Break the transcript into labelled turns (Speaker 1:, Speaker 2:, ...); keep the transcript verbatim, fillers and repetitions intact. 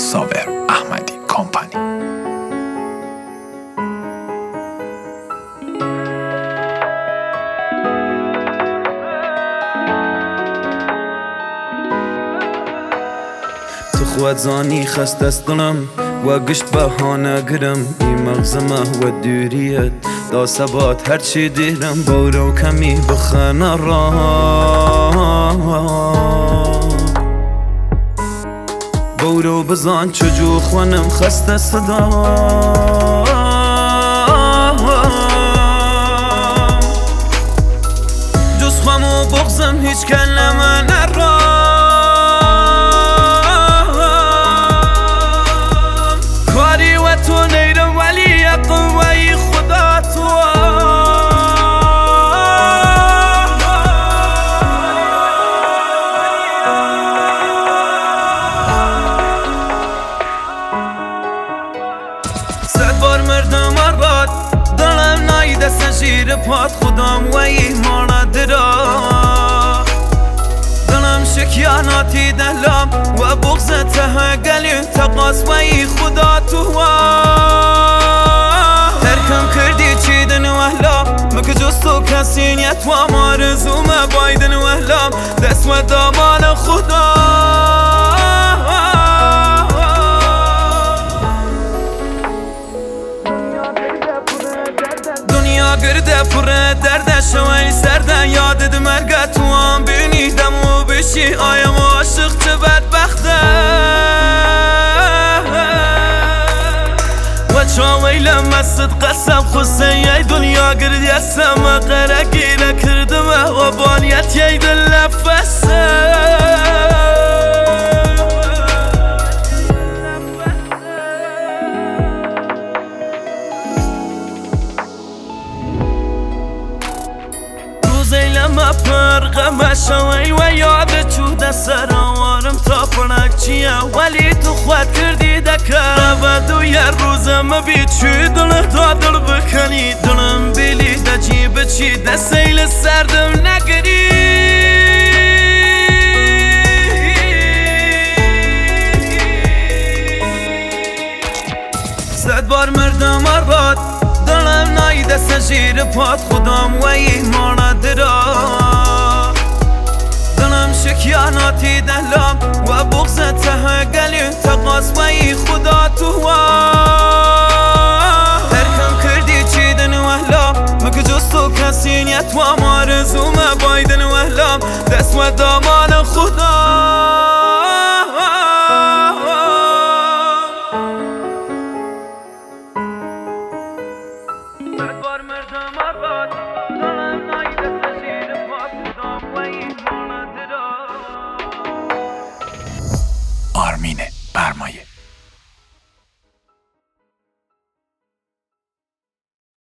Speaker 1: صابر احمدی کمپانی.
Speaker 2: تو خود زانی خست است دلم و گشت بهانه گرم این مغزمه و دوریت دا ثبات هرچی دیرم برو کمی بخنه را برو بزن چجو خونم خسته صدا جز خم و بغزم هیچ کلمه نرا کاری و تو نیرم ولی قوی خدا تو صد بار مردم آراد دلم نایده سنشیر پاد خودم و ایمانه درا دلم شکیاناتی دلم و بغض ته گلی تقاس و ای خدا تو ترکم کردی چیدن وحلا مکه جز تو کسی نیت و مارزوم بایدن وحلا دست و دامان خدا گرده پره درده شوی سرده یادت مرگه تو هم بینیدم و بشی آیم عاشق چه بدبخته و چاویلم مست قسم خسته ای دنیا گردی اسم قره گیره کردم و بانیت یه دل نفسه زیلم پرغم شوی و یاد چوده سرآوارم تا پرک چیه ولی تو خود کردی دکر و دو یه روزم بی چی دل تا دل بکنی دلم بیلی دا جیب چی ده سیل سردم نگری صد بار مردم آراد دلم نایده سنشیر پاد خودم و ایمانه درا دلم شکیاناتی دلم و بغض ته گلی تقاس و ای خدا تو ترکم کردی چیدن وحلا مکه جز تو کسی نیت و مارزوم بایدن وحلا دست و دامان خدا صد بار مردم آراد دلم نایده سنشیر پاد خودم و ایمانه درا
Speaker 1: آرمین برمایه.